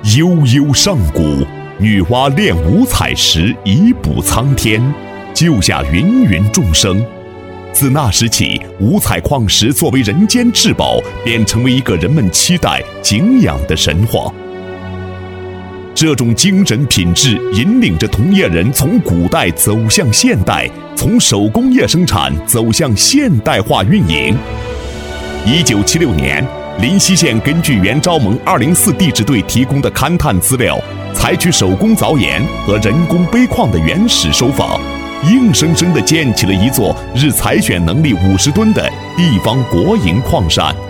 悠悠上古，女娲炼五彩石以补苍天，救下芸芸众生。自那时起，五彩矿石作为人间至宝，便成为一个人们期待敬仰的神话。这种精神品质引领着铜业人从古代走向现代，从手工业生产走向现代化运营。1976年，临溪县根据原昭盟204地质队提供的勘探资料，采取手工凿岩和人工杯矿的原始手法，硬生生地建起了一座日采选能力50吨的地方国营矿山。